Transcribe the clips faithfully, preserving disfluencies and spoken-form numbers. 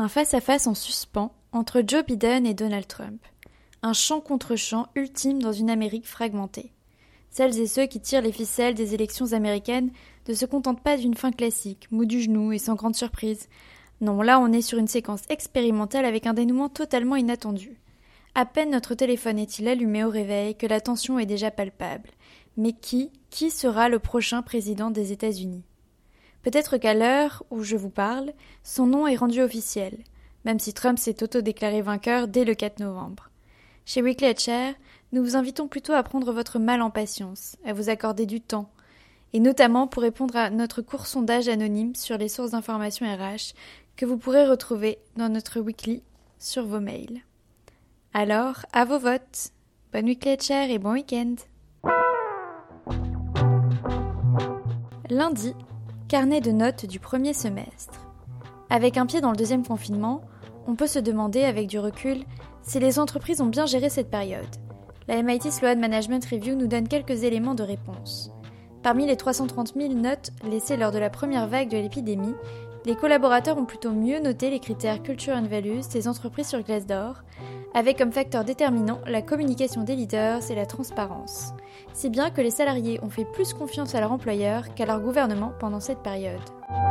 face-à-face en suspens entre Joe Biden et Donald Trump. Un champ contre champ ultime dans une Amérique fragmentée. Celles et ceux qui tirent les ficelles des élections américaines ne se contentent pas d'une fin classique, mou du genou et sans grande surprise. Non, là on est sur une séquence expérimentale avec un dénouement totalement inattendu. À peine notre téléphone est-il allumé au réveil que la tension est déjà palpable. Mais qui, qui sera le prochain président des États-Unis ? Peut-être qu'à l'heure où je vous parle, son nom est rendu officiel, même si Trump s'est auto-déclaré vainqueur dès le quatre novembre. Chez Weekly H R, nous vous invitons plutôt à prendre votre mal en patience, à vous accorder du temps, et notamment pour répondre à notre court sondage anonyme sur les sources d'informations R H que vous pourrez retrouver dans notre Weekly sur vos mails. Alors, à vos votes. Bonne Weekly H R et bon week-end. Lundi, carnet de notes du premier semestre. Avec un pied dans le deuxième confinement, on peut se demander avec du recul si les entreprises ont bien géré cette période. La M I T Sloan Management Review nous donne quelques éléments de réponse. Parmi les trois cent trente mille notes laissées lors de la première vague de l'épidémie, les collaborateurs ont plutôt mieux noté les critères Culture and Values des entreprises sur Glassdoor, avec comme facteur déterminant la communication des leaders et la transparence. Si bien que les salariés ont fait plus confiance à leur employeur qu'à leur gouvernement pendant cette période.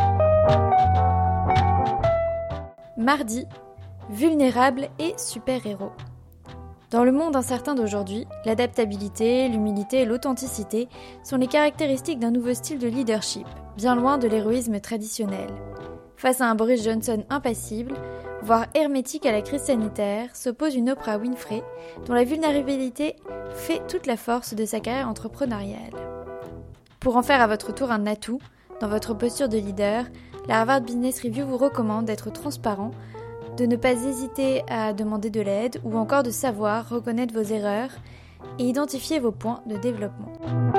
Mardi, vulnérables et super-héros. Dans le monde incertain d'aujourd'hui, l'adaptabilité, l'humilité et l'authenticité sont les caractéristiques d'un nouveau style de leadership, bien loin de l'héroïsme traditionnel. Face à un Boris Johnson impassible, voire hermétique à la crise sanitaire, s'oppose une Oprah Winfrey, dont la vulnérabilité fait toute la force de sa carrière entrepreneuriale. Pour en faire à votre tour un atout, dans votre posture de leader, la Harvard Business Review vous recommande d'être transparent, de ne pas hésiter à demander de l'aide ou encore de savoir reconnaître vos erreurs et identifier vos points de développement.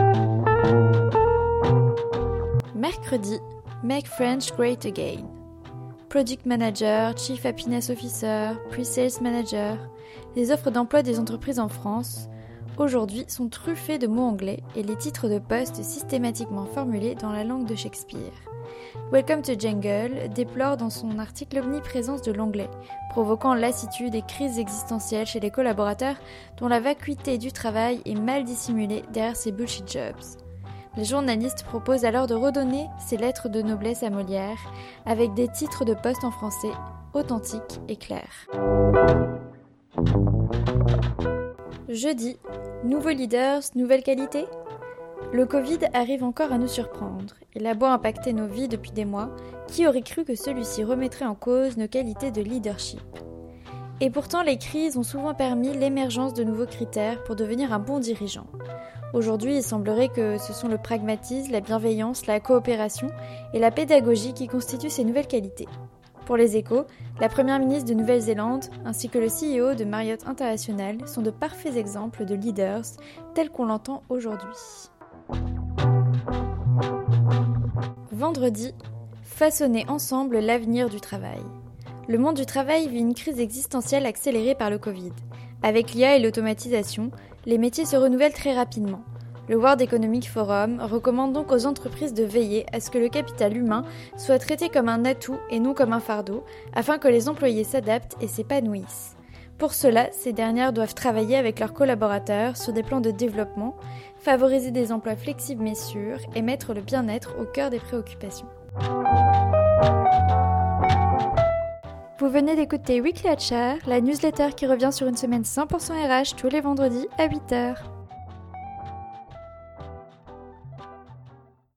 Mercredi, Make French Great Again. Product Manager, Chief Happiness Officer, Pre-Sales Manager, les offres d'emploi des entreprises en France, aujourd'hui, sont truffées de mots anglais et les titres de poste systématiquement formulés dans la langue de Shakespeare. Welcome to Jungle déplore dans son article l'omniprésence de l'anglais, provoquant lassitude et crises existentielles chez les collaborateurs dont la vacuité du travail est mal dissimulée derrière ces bullshit jobs. Les journalistes proposent alors de redonner ces lettres de noblesse à Molière avec des titres de poste en français authentiques et clairs. Jeudi, nouveaux leaders, nouvelles qualités ? Le Covid arrive encore à nous surprendre. Il a beau impacter nos vies depuis des mois, qui aurait cru que celui-ci remettrait en cause nos qualités de leadership ? Et pourtant, les crises ont souvent permis l'émergence de nouveaux critères pour devenir un bon dirigeant. Aujourd'hui, il semblerait que ce sont le pragmatisme, la bienveillance, la coopération et la pédagogie qui constituent ces nouvelles qualités. Pour les Échos, la première ministre de Nouvelle-Zélande ainsi que le C E O de Marriott International sont de parfaits exemples de leaders tels qu'on l'entend aujourd'hui. Vendredi, façonner ensemble l'avenir du travail. Le monde du travail vit une crise existentielle accélérée par le Covid. Avec l'I A et l'automatisation, les métiers se renouvellent très rapidement. Le World Economic Forum recommande donc aux entreprises de veiller à ce que le capital humain soit traité comme un atout et non comme un fardeau, afin que les employés s'adaptent et s'épanouissent. Pour cela, ces dernières doivent travailler avec leurs collaborateurs sur des plans de développement, favoriser des emplois flexibles mais sûrs et mettre le bien-être au cœur des préoccupations. Vous venez d'écouter Weekly H R, la newsletter qui revient sur une semaine cent pour cent R H tous les vendredis à huit heures.